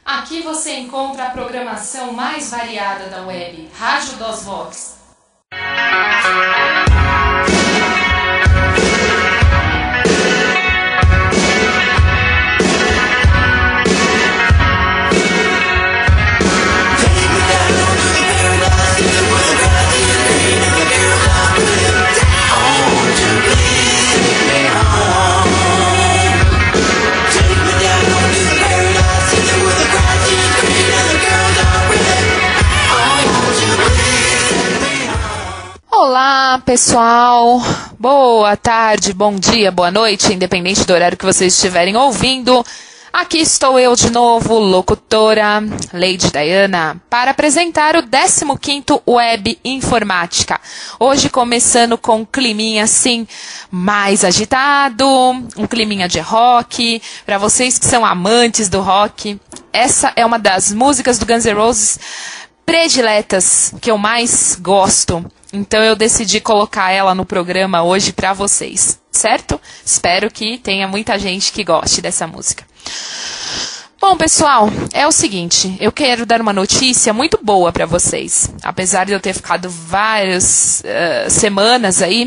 Aqui você encontra a programação mais variada da web, Rádio dos Vox. Olá, pessoal. Boa tarde, bom dia, boa noite, independente do horário que vocês estiverem ouvindo. Aqui estou eu de novo, locutora Lady Diana, para apresentar o 15º Web Informática. Hoje começando com um climinha assim, mais agitado, um climinha de rock. Para vocês que são amantes do rock, essa é uma das músicas do Guns N' Roses prediletas que eu mais gosto. Então eu decidi colocar ela no programa hoje para vocês, certo? Espero que tenha muita gente que goste dessa música. Bom, pessoal, é o seguinte, eu quero dar uma notícia muito boa para vocês. Apesar de eu ter ficado várias semanas aí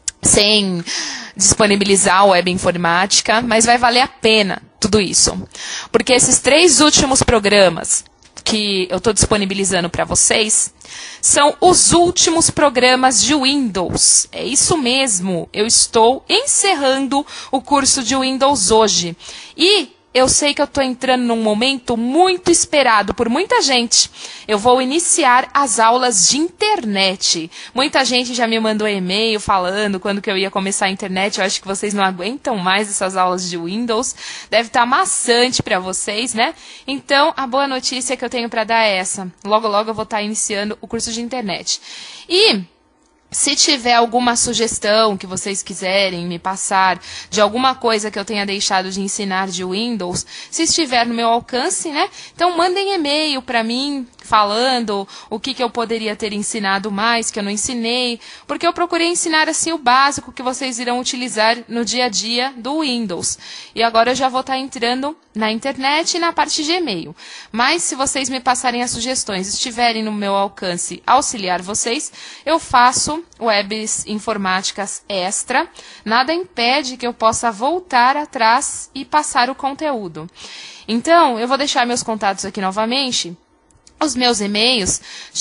sem disponibilizar o Web Informática, mas vai valer a pena tudo isso. Porque esses 3 últimos programas que eu estou disponibilizando para vocês são os últimos programas de Windows. É isso mesmo, eu estou encerrando o curso de Windows hoje. E eu sei que eu estou entrando num momento muito esperado por muita gente. Eu vou iniciar as aulas de internet. Muita gente já me mandou e-mail falando quando que eu ia começar a internet. Eu acho que vocês não aguentam mais essas aulas de Windows. Deve estar maçante para vocês, né? Então, a boa notícia que eu tenho para dar é essa. Logo, logo eu vou estar iniciando o curso de internet. E se tiver alguma sugestão que vocês quiserem me passar de alguma coisa que eu tenha deixado de ensinar de Windows, se estiver no meu alcance, né? Então mandem e-mail para mim falando o que eu poderia ter ensinado mais, que eu não ensinei, porque eu procurei ensinar assim o básico que vocês irão utilizar no dia a dia do Windows. E agora eu já vou estar entrando na internet e na parte de e-mail. Mas se vocês me passarem as sugestões, estiverem no meu alcance auxiliar vocês, eu faço webs informáticas extra. Nada impede que eu possa voltar atrás e passar o conteúdo. Então, eu vou deixar meus contatos aqui novamente. Os meus e-mails,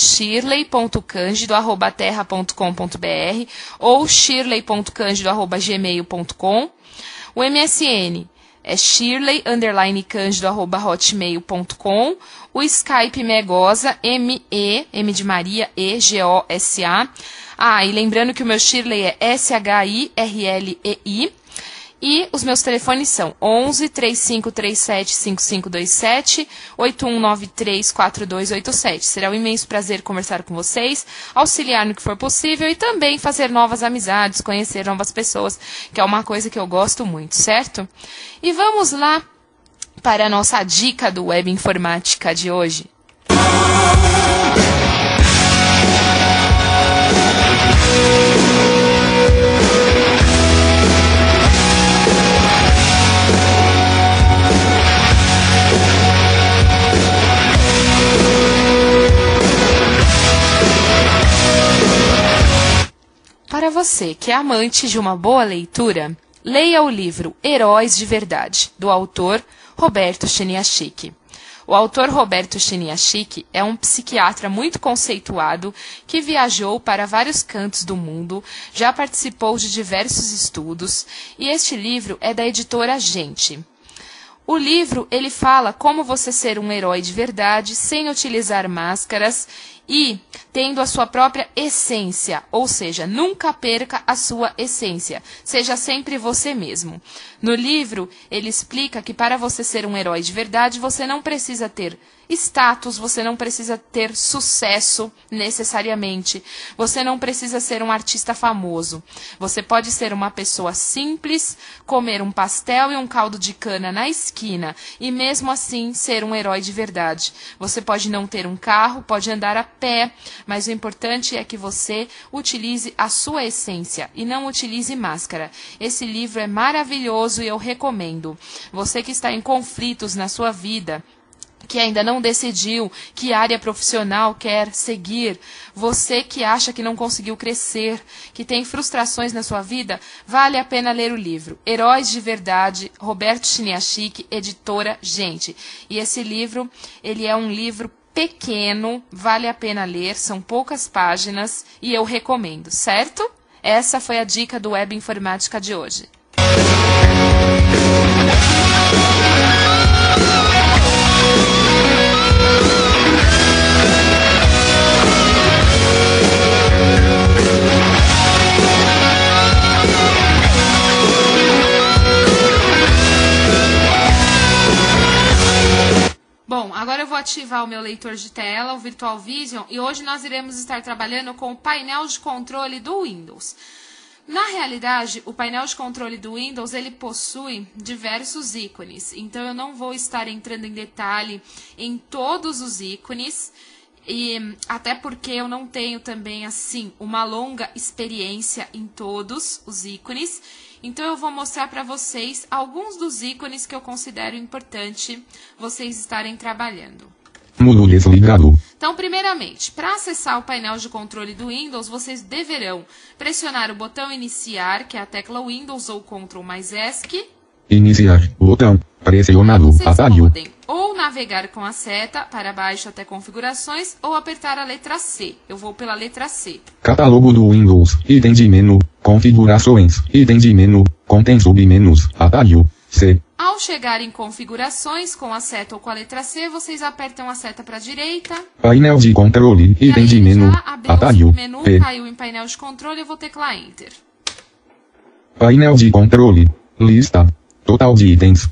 shirley.candido@terra.com.br ou shirley.candido@gmail.com. O MSN é shirley_candido@hotmail.com. O Skype Megosa, M de Maria, EGOSA. E lembrando que o meu Shirley é SHIRLEI. E os meus telefones são 11 3537 5527 8193 4287. Será um imenso prazer conversar com vocês, auxiliar no que for possível e também fazer novas amizades, conhecer novas pessoas, que é uma coisa que eu gosto muito, certo? E vamos lá para a nossa dica do Web Informática de hoje. Para você que é amante de uma boa leitura, leia o livro Heróis de Verdade, do autor Roberto Cheniachique. O autor Roberto Cheniachique é um psiquiatra muito conceituado que viajou para vários cantos do mundo, já participou de diversos estudos, e este livro é da editora Gente. O livro, ele fala como você ser um herói de verdade, sem utilizar máscaras e tendo a sua própria essência, ou seja, nunca perca a sua essência, seja sempre você mesmo. No livro, ele explica que para você ser um herói de verdade, você não precisa ter status, você não precisa ter sucesso necessariamente, você não precisa ser um artista famoso, você pode ser uma pessoa simples, comer um pastel e um caldo de cana na esquina e mesmo assim ser um herói de verdade. Você pode não ter um carro, pode andar a pé, mas o importante é que você utilize a sua essência e não utilize máscara. Esse livro é maravilhoso e eu recomendo. Você que está em conflitos na sua vida, que ainda não decidiu que área profissional quer seguir, você que acha que não conseguiu crescer, que tem frustrações na sua vida, vale a pena ler o livro Heróis de Verdade, Roberto Chiniachik, editora Gente. E esse livro, ele é um livro pequeno, vale a pena ler, são poucas páginas e eu recomendo, certo? Essa foi a dica do Web Informática de hoje. Bom, agora eu vou ativar o meu leitor de tela, o Virtual Vision, e hoje nós iremos estar trabalhando com o painel de controle do Windows. Na realidade, o painel de controle do Windows, ele possui diversos ícones, então eu não vou estar entrando em detalhe em todos os ícones, e até porque eu não tenho também, assim, uma longa experiência em todos os ícones. Então eu vou mostrar para vocês alguns dos ícones que eu considero importante vocês estarem trabalhando. Modo desligado. Então, primeiramente, para acessar o painel de controle do Windows, vocês deverão pressionar o botão Iniciar, que é a tecla Windows ou Ctrl mais ESC. Iniciar, botão, pressionado, Vocês atalho. podem ou navegar com a seta para baixo até configurações ou apertar a letra C. Eu vou pela letra C. Catálogo do Windows, item de menu, configurações, item de menu, contém submenus, atalho, C. Ao chegar em configurações com a seta ou com a letra C, vocês apertam a seta para a direita. Painel de controle, item de menu, Já abriu atalho, o menu, P. caiu em painel de controle, eu vou teclar Enter. Painel de controle, lista, total de itens,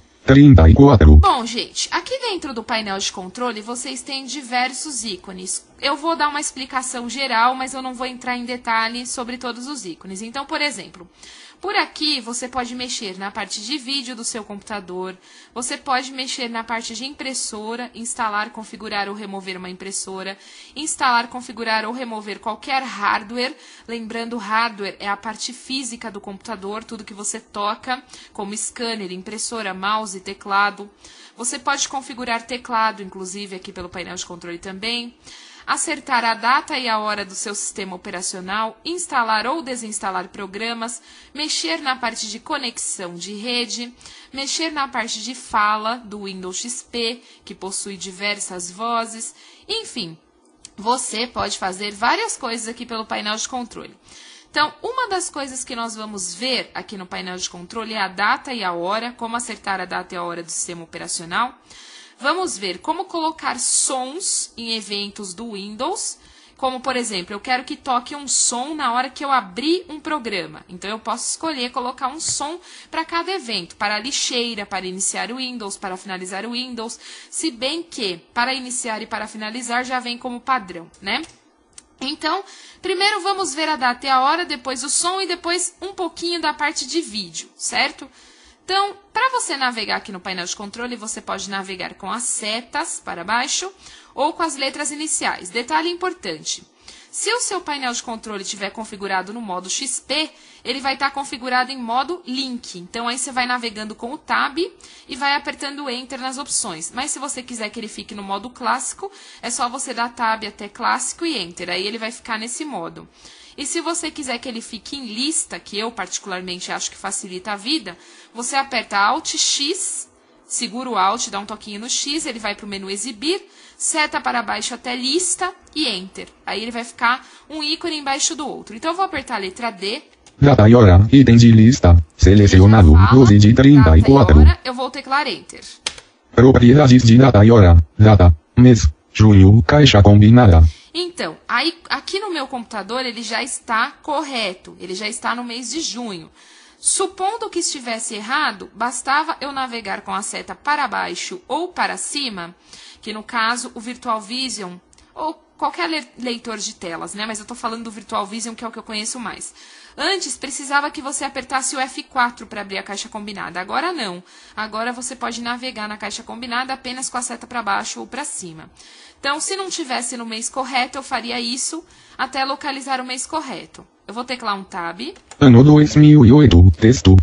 34. Bom, gente, aqui dentro do painel de controle vocês têm diversos ícones. Eu vou dar uma explicação geral, mas eu não vou entrar em detalhe sobre todos os ícones. Então, por exemplo, por aqui você pode mexer na parte de vídeo do seu computador, você pode mexer na parte de impressora, instalar, configurar ou remover uma impressora, instalar, configurar ou remover qualquer hardware. Lembrando, hardware é a parte física do computador, tudo que você toca, como scanner, impressora, mouse, teclado. Você pode configurar teclado, inclusive, aqui pelo painel de controle também. Acertar a data e a hora do seu sistema operacional, instalar ou desinstalar programas, mexer na parte de conexão de rede, mexer na parte de fala do Windows XP, que possui diversas vozes, enfim, você pode fazer várias coisas aqui pelo painel de controle. Então, uma das coisas que nós vamos ver aqui no painel de controle é a data e a hora, como acertar a data e a hora do sistema operacional. Vamos ver como colocar sons em eventos do Windows, como, por exemplo, eu quero que toque um som na hora que eu abrir um programa. Então, eu posso escolher colocar um som para cada evento, para a lixeira, para iniciar o Windows, para finalizar o Windows, se bem que para iniciar e para finalizar já vem como padrão, né? Então, primeiro vamos ver a data e a hora, depois o som e depois um pouquinho da parte de vídeo, certo? Então, para você navegar aqui no painel de controle, você pode navegar com as setas para baixo ou com as letras iniciais. Detalhe importante, se o seu painel de controle estiver configurado no modo XP, ele vai estar configurado em modo Link. Então, aí você vai navegando com o Tab e vai apertando Enter nas opções. Mas se você quiser que ele fique no modo clássico, é só você dar Tab até clássico e Enter. Aí ele vai ficar nesse modo. E se você quiser que ele fique em lista, que eu particularmente acho que facilita a vida, você aperta Alt X, segura o Alt, dá um toquinho no X, ele vai para o menu Exibir, seta para baixo até lista e Enter. Aí ele vai ficar um ícone embaixo do outro. Então eu vou apertar a letra D. Data e hora, item de lista, selecionado, 12 de 34. Hora, eu vou teclar Enter. Propriedades de data e hora, data, mês, junho, caixa combinada. Então, aí, aqui no meu computador ele já está correto, ele já está no mês de junho. Supondo que estivesse errado, bastava eu navegar com a seta para baixo ou para cima, que no caso o Virtual Vision, ou qualquer leitor de telas, né? Mas eu estou falando do Virtual Vision, que é o que eu conheço mais. Antes, precisava que você apertasse o F4 para abrir a caixa combinada. Agora não. Agora você pode navegar na caixa combinada apenas com a seta para baixo ou para cima. Então, se não tivesse no mês correto, eu faria isso até localizar o mês correto. Eu vou teclar um Tab. Ano 2008, texto.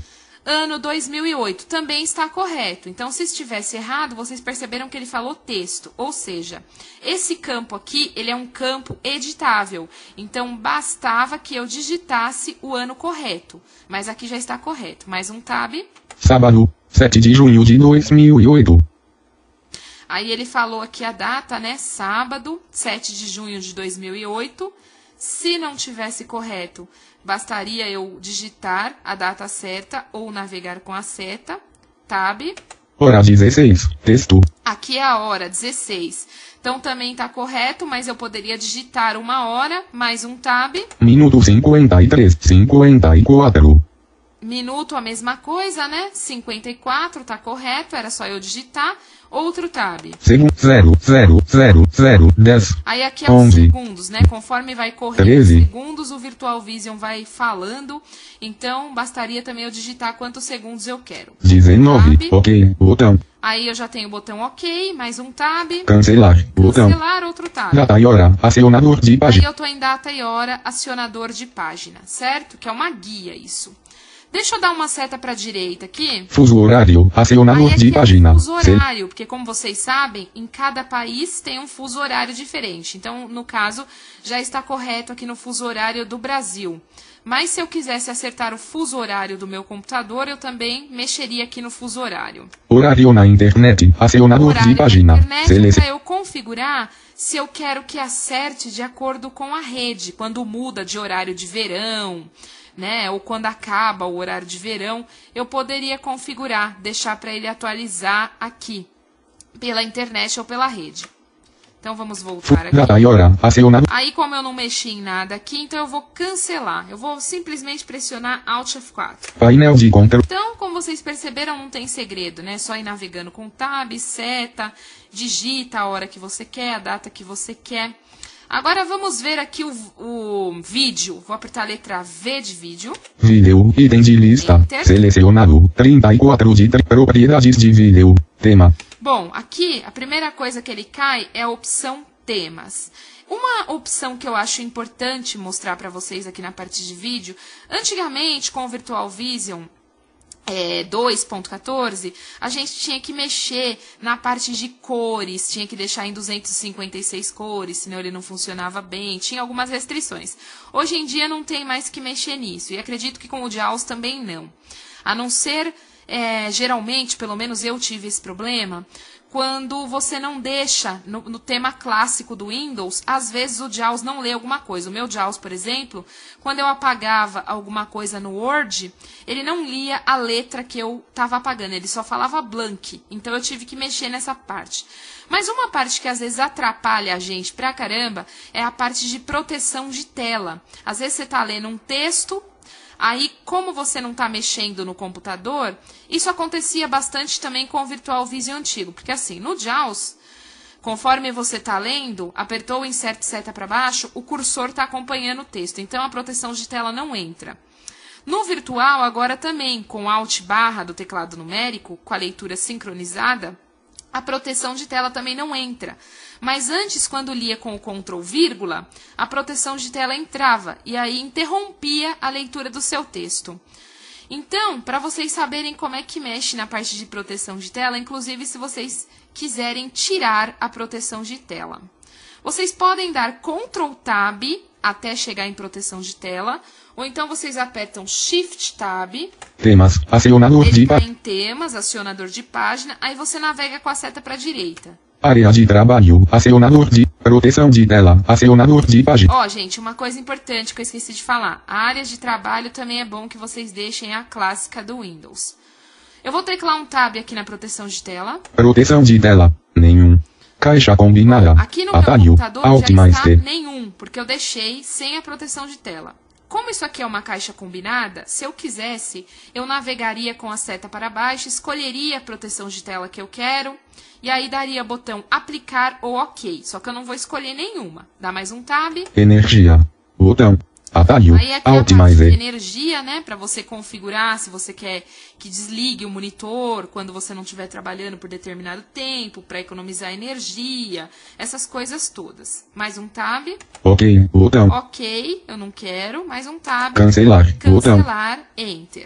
ano 2008. Também está correto. Então, se estivesse errado, vocês perceberam que ele falou texto. Ou seja, esse campo aqui, ele é um campo editável. Então, bastava que eu digitasse o ano correto. Mas aqui já está correto. Mais um tab. Sábado, 7 de junho de 2008. Aí ele falou aqui a data, né? Sábado, 7 de junho de 2008. Se não tivesse correto, bastaria eu digitar a data certa ou navegar com a seta. Tab. Hora 16. Texto. Aqui é a hora, 16. Então também está correto, mas eu poderia digitar 1 hora, mais um tab. Minuto 53, 54. Minuto, a mesma coisa, né? 54, tá correto, era só eu digitar. Outro tab. 0, 0, 0, 0, 10. Aí aqui é os segundos, né? Conforme vai correndo os segundos, o Virtual Vision vai falando. Então, bastaria também eu digitar quantos segundos eu quero. 19, tab. Ok, botão. Aí eu já tenho o botão OK, mais um tab. Cancelar, botão. Cancelar, outro tab. Data e hora, acionador de página. Aí eu tô em data e hora, acionador de página, certo? Que é uma guia isso. Deixa eu dar uma seta para a direita aqui. Fuso horário, acionador de página. Fuso horário, porque como vocês sabem, em cada país tem um fuso horário diferente. Então, no caso, já está correto aqui no fuso horário do Brasil. Mas se eu quisesse acertar o fuso horário do meu computador, eu também mexeria aqui no fuso horário. Horário na internet, acionador de página. Horário na internet para eu configurar se eu quero que acerte de acordo com a rede, quando muda de horário de verão, né, ou quando acaba o horário de verão, eu poderia configurar, deixar para ele atualizar aqui, pela internet ou pela rede. Então vamos voltar aqui. Aí como eu não mexi em nada aqui, então eu vou cancelar. Eu vou simplesmente pressionar Alt F4. Painel de controle. Então, como vocês perceberam, não tem segredo, né? Só ir navegando com Tab, seta, digita a hora que você quer, a data que você quer. Agora vamos ver aqui o vídeo. Vou apertar a letra V de vídeo. Vídeo, item de lista. Enter. Selecionado. 34 de propriedades de vídeo. Tema. Bom, aqui a primeira coisa que ele cai é a opção temas. Uma opção que eu acho importante mostrar para vocês aqui na parte de vídeo. Antigamente, com o Virtual Vision 2.14, a gente tinha que mexer na parte de cores, tinha que deixar em 256 cores, senão ele não funcionava bem, tinha algumas restrições. Hoje em dia não tem mais que mexer nisso, e acredito que com o JAWS também não. A não ser, geralmente, pelo menos eu tive esse problema, quando você não deixa no tema clássico do Windows, às vezes o JAWS não lê alguma coisa. O meu JAWS, por exemplo, quando eu apagava alguma coisa no Word, ele não lia a letra que eu estava apagando, ele só falava blank. Então eu tive que mexer nessa parte. Mas uma parte que às vezes atrapalha a gente pra caramba é a parte de proteção de tela. Às vezes você está lendo um texto, aí, como você não está mexendo no computador, isso acontecia bastante também com o Virtual Vision antigo. Porque assim, no JAWS, conforme você está lendo, apertou o insert seta para baixo, o cursor está acompanhando o texto. Então, a proteção de tela não entra. No virtual, agora também, com Alt barra do teclado numérico, com a leitura sincronizada, a proteção de tela também não entra. Mas antes, quando lia com o Ctrl vírgula, a proteção de tela entrava e aí interrompia a leitura do seu texto. Então, para vocês saberem como é que mexe na parte de proteção de tela, inclusive se vocês quiserem tirar a proteção de tela, vocês podem dar Ctrl Tab até chegar em proteção de tela, ou então vocês apertam Shift Tab. Temas, acionador de página. Em temas, acionador de página, aí você navega com a seta para a direita. Área de trabalho, acionador de proteção de tela, acionador de página. Ó, gente, uma coisa importante que eu esqueci de falar. A área de trabalho também é bom que vocês deixem a clássica do Windows. Eu vou teclar um Tab aqui na proteção de tela. Proteção de tela, nenhum. Caixa combinada. Aqui no meu computador já está nenhum, porque eu deixei sem a proteção de tela. Como isso aqui é uma caixa combinada, se eu quisesse, eu navegaria com a seta para baixo, escolheria a proteção de tela que eu quero, e aí daria botão aplicar ou OK. Só que eu não vou escolher nenhuma. Dá mais um Tab. Energia. Botão. Atalho. Aí aqui a parte de energia, né? Para você configurar se você quer que desligue o monitor quando você não estiver trabalhando por determinado tempo, para economizar energia, essas coisas todas. Mais um Tab. OK. Botão. OK, eu não quero. Mais um Tab. Cancelar. Cancelar. Enter.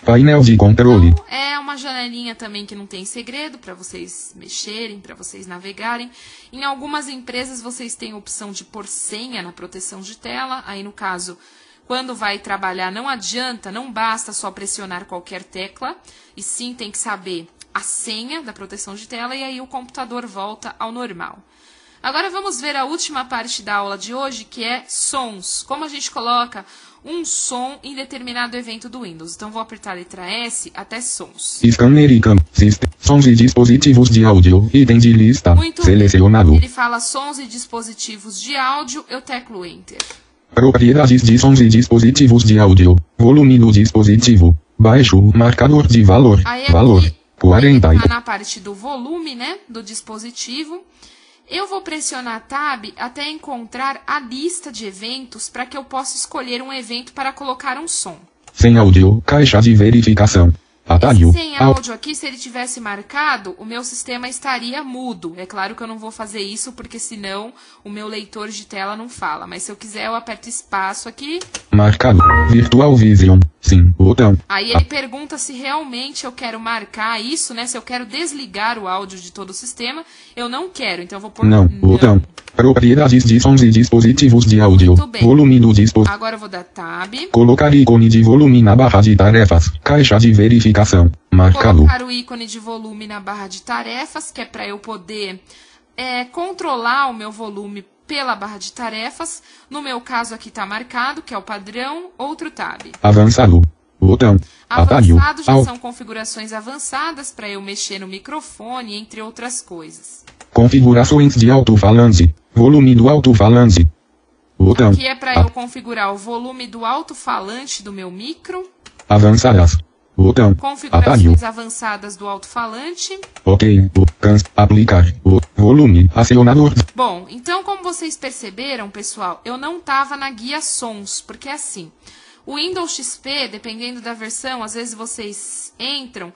Painel de controle. Então, é uma janelinha também que não tem segredo para vocês mexerem, para vocês navegarem. Em algumas empresas vocês têm a opção de pôr senha na proteção de tela. Aí no caso, quando vai trabalhar, não adianta, não basta só pressionar qualquer tecla, e sim tem que saber a senha da proteção de tela e aí o computador volta ao normal. Agora vamos ver a última parte da aula de hoje, que é sons. Como a gente coloca um som em determinado evento do Windows. Então vou apertar a letra S até sons. Scanner e cam. Sons e dispositivos de áudio. Item de lista. Muito Selecionado. bem. Ele fala sons e dispositivos de áudio, eu teclo Enter. Propriedades de sons e dispositivos de áudio. Volume do dispositivo. Baixo. Marcador de valor. Aí Valor. aqui, 40. ele tá na parte do volume, né, do dispositivo. Eu vou pressionar Tab até encontrar a lista de eventos para que eu possa escolher um evento para colocar um som. Sem áudio. Caixa de verificação. Atalho. Sem áudio aqui, se ele tivesse marcado, o meu sistema estaria mudo. É claro que eu não vou fazer isso, porque senão o meu leitor de tela não fala. Mas se eu quiser, eu aperto espaço aqui. Marcado. Virtual Vision. Sim. Botão. Aí ele pergunta se realmente eu quero marcar isso, né? Se eu quero desligar o áudio de todo o sistema. Eu não quero, então eu vou pôr Não. Botão. Propriedades de sons e dispositivos de áudio. Muito bem. Volume do dispositivo. Agora eu vou dar Tab. Colocar ícone de volume na barra de tarefas. Caixa de verificação. Marcado. Colocar o ícone de volume na barra de tarefas, que é para eu poder controlar o meu volume pela barra de tarefas. No meu caso aqui está marcado, que é o padrão, outro Tab. Avançado. Botão. Atalho. Avançado já são configurações avançadas para eu mexer no microfone, entre outras coisas. Configurações de alto-falante. Volume do alto-falante. Botão. Aqui é para eu configurar o volume do alto-falante do meu micro. Avançadas. Botão. Configurações avançadas do alto-falante. Ok. Aplicar. Volume. Acionador. Bom, então como vocês perceberam, pessoal, eu não estava na guia sons, porque é assim, o Windows XP, dependendo da versão, às vezes vocês entram,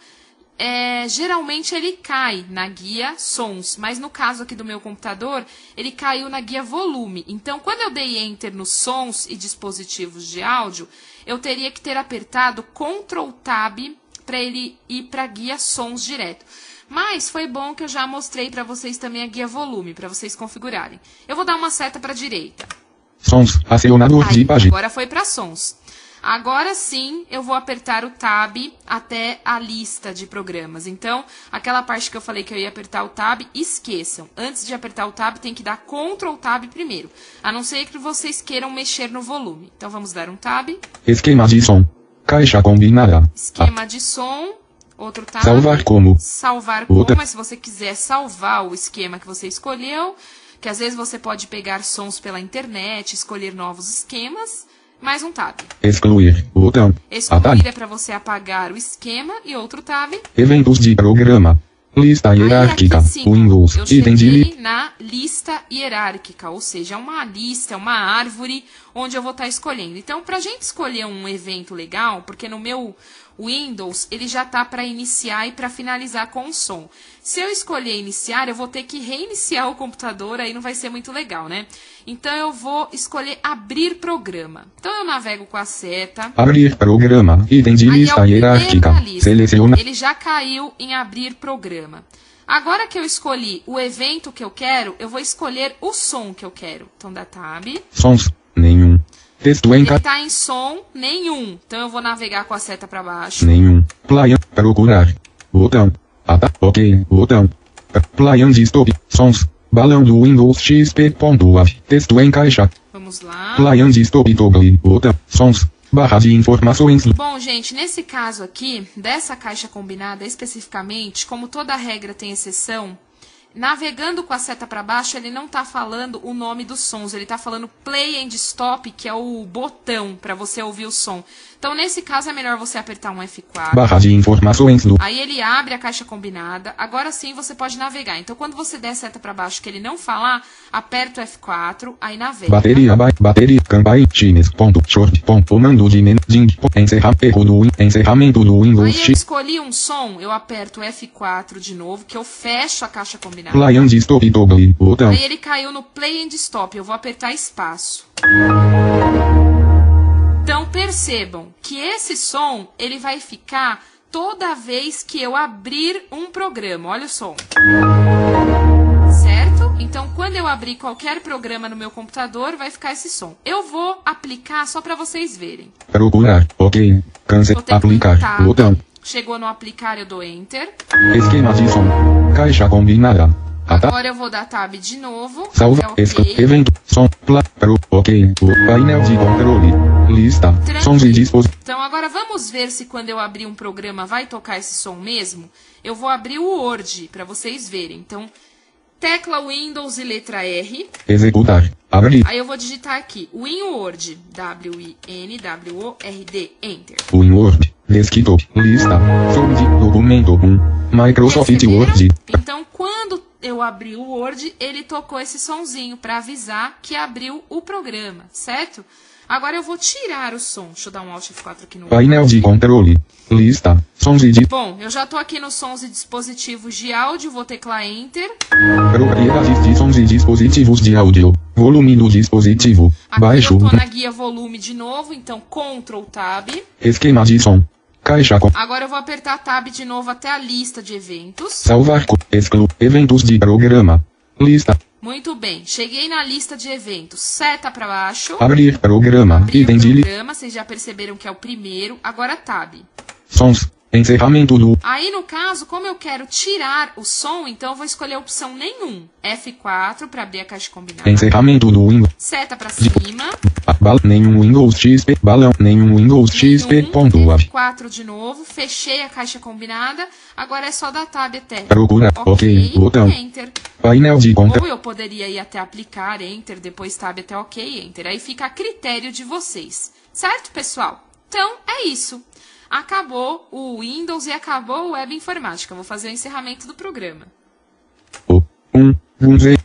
geralmente ele cai na guia sons, mas no caso aqui do meu computador, ele caiu na guia volume. Então, quando eu dei Enter nos sons e dispositivos de áudio, eu teria que ter apertado Ctrl Tab para ele ir para a guia sons direto. Mas foi bom que eu já mostrei para vocês também a guia volume, para vocês configurarem. Eu vou dar uma seta para a direita. Sons. Acionador de página. Agora foi para sons. Agora sim, eu vou apertar o Tab até a lista de programas. Então, aquela parte que eu falei que eu ia apertar o Tab, esqueçam. Antes de apertar o Tab, tem que dar Ctrl Tab primeiro. A não ser que vocês queiram mexer no volume. Então, vamos dar um Tab. Esquema de som. Caixa combinada. Esquema de som. Outro Tab. Salvar como. Salvar como, mas se você quiser salvar o esquema que você escolheu, que às vezes você pode pegar sons pela internet, escolher novos esquemas. Mais um Tab. Excluir. Botão. Excluir é para você apagar o esquema e outro Tab. Eventos de programa. Lista hierárquica. Aí, aqui, sim, Windows. eu Item de cheguei na lista hierárquica, ou seja, é uma lista, é uma árvore onde eu vou estar escolhendo. Então, para a gente escolher um evento legal, porque no meu Windows ele já está para iniciar e para finalizar com o som. Se eu escolher iniciar, eu vou ter que reiniciar o computador, aí não vai ser muito legal, né? Então, eu vou escolher abrir programa. Então, eu navego com a seta. Abrir programa. Item de lista hierárquica. Seleciona. Ele já caiu em abrir programa. Agora que eu escolhi o evento que eu quero, eu vou escolher o som que eu quero. Então, dá Tab. Sons. Nenhum. Texto em Ele está em som nenhum. Então, eu vou navegar com a seta para baixo. Nenhum. Play. Procurar. Botão. Ok. Botão. Play and stop. Sons. Balão do Windows XP.av. Texto em caixa. Vamos lá. Play and stop toggle. Botão. Sons. Barra de informações. Bom, gente, nesse caso aqui, dessa caixa combinada especificamente, como toda regra tem exceção, navegando com a seta para baixo, ele não está falando o nome dos sons, ele está falando play and stop, que é o botão para você ouvir o som. Então, nesse caso, é melhor você apertar um F4. Barra de informações do... Aí ele abre a caixa combinada. Agora sim você pode navegar. Então, quando você der a seta para baixo que ele não falar, aperta o F4, aí navega. Bateria, campanha, chimes, ponto, short, ponto, comando de menu, encerramento do Windows Aí eu escolhi um som, eu aperto o F4 de novo, que eu fecho a caixa combinada. Play and stop toggle, botão. Aí ele caiu no play and stop, eu vou apertar espaço. Então, percebam que esse som, ele vai ficar toda vez que eu abrir um programa. Olha o som. Certo? Então, quando eu abrir qualquer programa no meu computador, vai ficar esse som. Eu vou aplicar só para vocês verem. Procurar. Ok. Cancel. Aplicar. Botão. Chegou no aplicar, eu dou Enter. Esquema de som. Caixa combinada. Agora eu vou dar Tab de novo. Salva. Okay. Evento. Som. Ok. Painel de controle. Lista. Sons e dispositivos. Então agora vamos ver se quando eu abrir um programa vai tocar esse som mesmo. Eu vou abrir o Word para vocês verem. Então, tecla Windows e letra R. Executar. Abrir. Aí eu vou digitar aqui. WinWord. WinWord. Enter. WinWord. Desktop. Lista. Fonte. Documento 1. Microsoft Word. Então, quando eu abri o Word, ele tocou esse sonzinho para avisar que abriu o programa, certo? Agora eu vou tirar o som. Deixa eu dar um Alt F4 aqui no Painel de controle. Lista. Sons e Bom, eu já tô aqui nos sons e dispositivos de áudio. Vou teclar Enter. Propriedades de sons e dispositivos de áudio. Volume do dispositivo. Aqui Baixo. eu tô na guia volume de novo, então Ctrl Tab. Esquema de som. Caixa com. Agora eu vou apertar Tab de novo até a lista de eventos. Salvar. Exclu. Eventos de programa. Lista. Muito bem. Cheguei na lista de eventos. Seta para baixo. Abrir programa. Abrir Item de programa. Vocês já perceberam que é o primeiro. Agora Tab. Sons. Encerramento do. Aí, no caso, como eu quero tirar o som, então eu vou escolher a opção nenhum. F4 para abrir a caixa combinada. Encerramento do Windows. Seta para cima. Nenhum Windows XP. Balão. Nenhum Windows XP. Ponto. F4 de novo. Fechei a caixa combinada. Agora é só dar Tab até. Procura. Ok. Botão. Enter. Painel de controle. Ou eu poderia ir até aplicar, Enter, depois Tab até OK, Enter. Aí fica a critério de vocês. Certo, pessoal? Então, é isso. Acabou o Windows e acabou o Web Informática. Vou fazer o encerramento do programa. Vamos ver.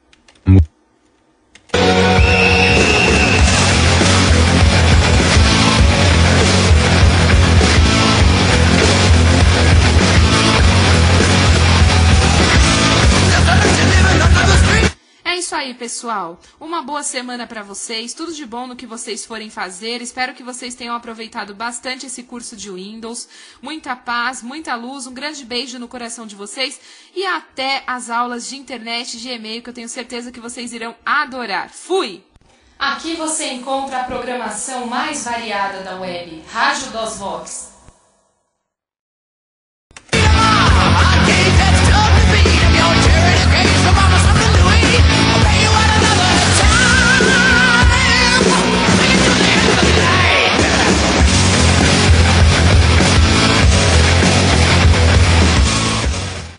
É isso aí, pessoal. Uma boa semana para vocês. Tudo de bom no que vocês forem fazer. Espero que vocês tenham aproveitado bastante esse curso de Windows. Muita paz, muita luz. Um grande beijo no coração de vocês. E até as aulas de internet e de e-mail que eu tenho certeza que vocês irão adorar. Fui! Aqui você encontra a programação mais variada da web. Rádio DOS Vox.